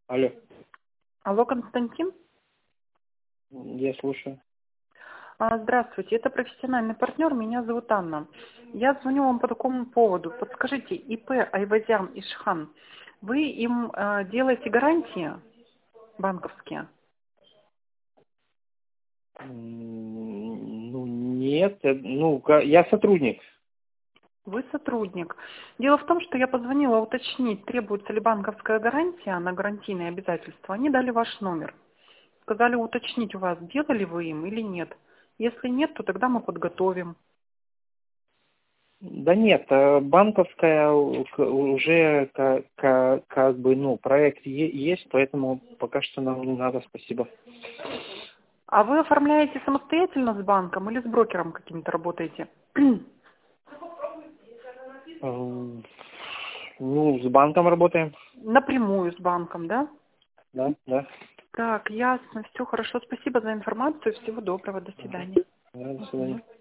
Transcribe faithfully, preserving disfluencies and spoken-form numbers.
Алло, Алло, Константин. я слушаю. А, Здравствуйте, это профессиональный партнер, меня зовут Анна. Я звоню вам по такому поводу. Подскажите, ИП Айвазян Ишхан, вы им э, делаете гарантии банковские? М, Ну, нет, э, ну, ка- я сотрудник. Вы сотрудник. Дело в том, что я позвонила уточнить, требуется ли банковская гарантия на гарантийные обязательства. Они дали ваш номер. Сказали уточнить у вас, делали вы им или нет. Если нет, то тогда мы подготовим. Да нет, э, банковская у- к- уже ка- ка- как бы, ну, проект е- есть, поэтому пока что нам не надо, спасибо. А вы оформляете самостоятельно с банком или с брокером каким-то работаете? Эм, Ну, с банком работаем. Напрямую с банком, да? Да, да. Так, ясно, все хорошо. Спасибо за информацию. Всего доброго. До свидания. Да, до свидания.